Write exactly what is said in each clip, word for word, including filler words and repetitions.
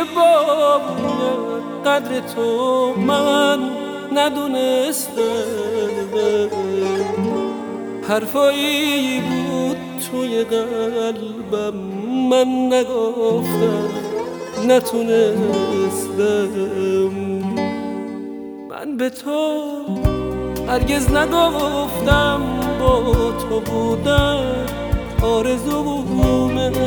که باید قدر تو من ندونستم. حرفایی بود توی قلبم من نگفتم، نتونستم. من به تو هرگز نگفتم با تو بودن آرزومه.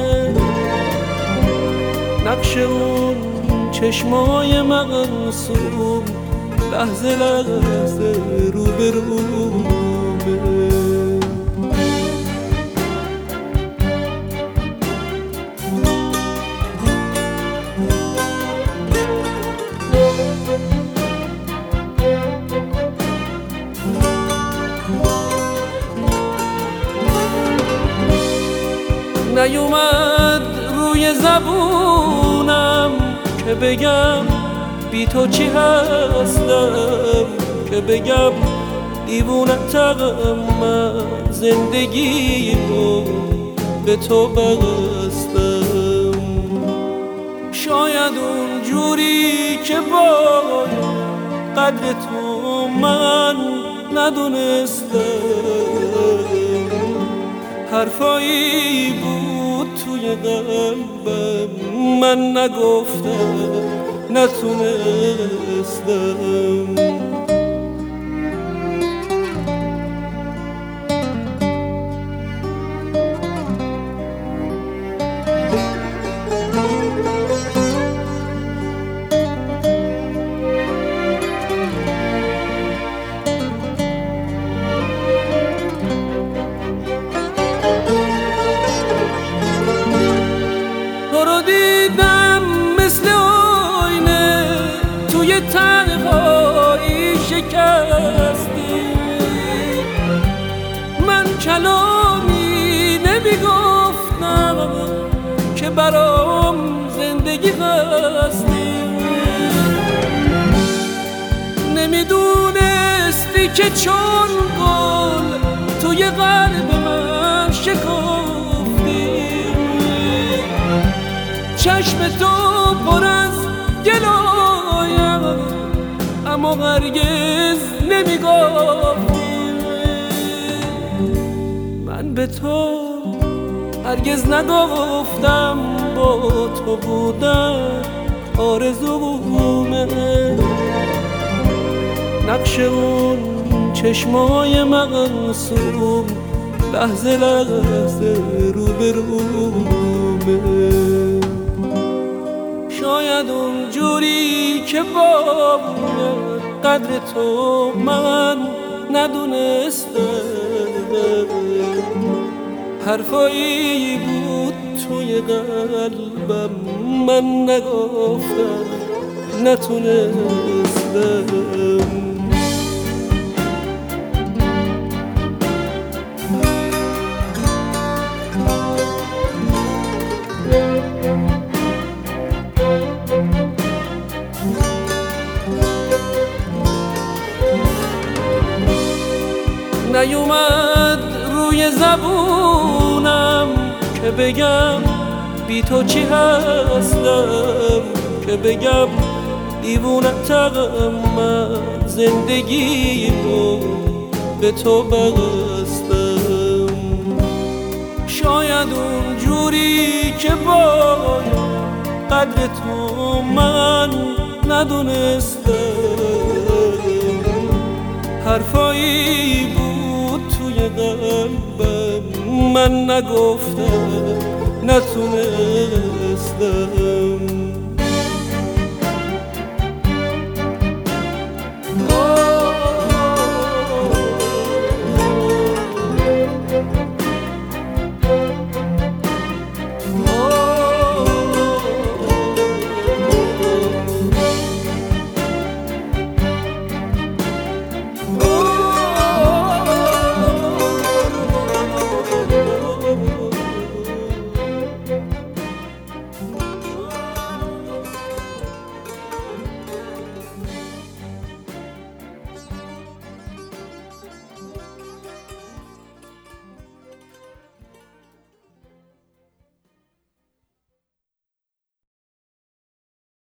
نقش اون چشمای مقصوم لحظه لحظه روبرومه. نیومد روی زبونم که بگم بی تو چی هستم، که بگم دیوونتم من زندگی رو به تو بستم. شاید اون جوری که باید قدر تو من ندونستم. حرفایی بود توی قلبم من نگفتم، نتونستم. مثل آینه توی تنهایی شکستی، من کلامی نمیگفتم که برام زندگی هستی. نمیدونستی که چون گل توی قلب من شکافتی. چشم تو پر از گلایم اما هرگز نمیگفتی. من به تو هرگز نگفتم با تو بودن آرزومه. نقش اون چشمای مقصوم لحظه لحظه روبرومه. شاید اون جوری که باید قدر تو من ندونستم. حرفایی بود توی قلبم من نگفتم، نتونستم. نیومد روی زبونم که بگم بی تو چی هستم، که بگم دیوونتم من زندگی رو به تو بستم. شاید اون جوری که باید قدر تو من ندونستم. حرفایی بود توی قلبم من نگفتم، نتونستم.